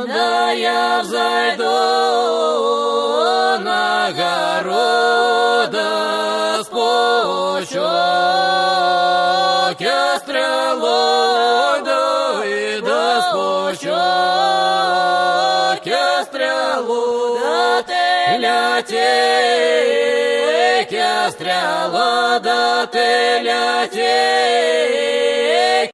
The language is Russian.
да я взойду на гору, да спущу стрелу, да и да спущу стрелу, да ты ляти, стрела, да ты ляти.